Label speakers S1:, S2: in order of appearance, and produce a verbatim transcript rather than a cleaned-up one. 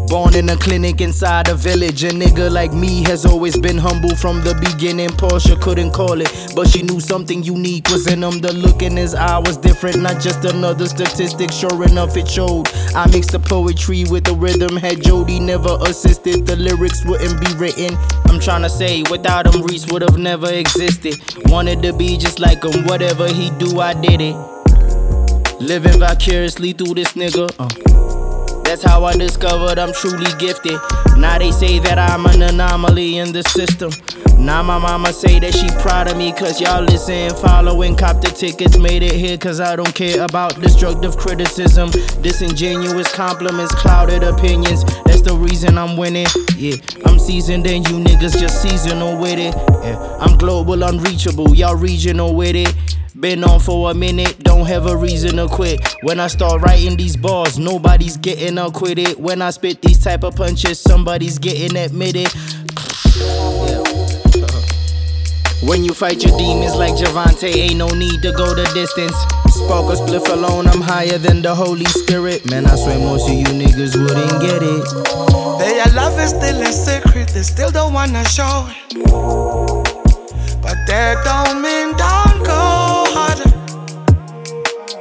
S1: Born in a clinic inside a village. A nigga like me has always been humble from the beginning. Portia couldn't call it, but she knew something unique was in him. The look in his eye was different, not just another statistic. Sure enough, it showed. I mixed the poetry with the rhythm. Had Jody never assisted, the lyrics wouldn't be written. I'm tryna say, without him, Reese would've never existed. Wanted to be just like him, whatever he do, I did it. Living vicariously through this nigga. Uh. That's how I discovered I'm truly gifted. Now they say that I'm an anomaly in the system. Now my mama say that she proud of me, cause y'all listen, following, cop the tickets, made it here cause I don't care about destructive criticism, disingenuous compliments, clouded opinions. That's the reason I'm winning. Yeah, I'm seasoned and you niggas just seasonal with it. Yeah, I'm global, unreachable, y'all regional with it. Been on for a minute, don't have a reason to quit. When I start writing these bars, nobody's getting acquitted. When I spit these type of punches, somebody's getting admitted. Yeah. When you fight your demons like Javante, ain't no need to go the distance. Spark a spliff alone, I'm higher than the Holy Spirit. Man, I swear most of you niggas wouldn't get it.
S2: Their love is still a secret, they still don't wanna show it. But that don't mean don't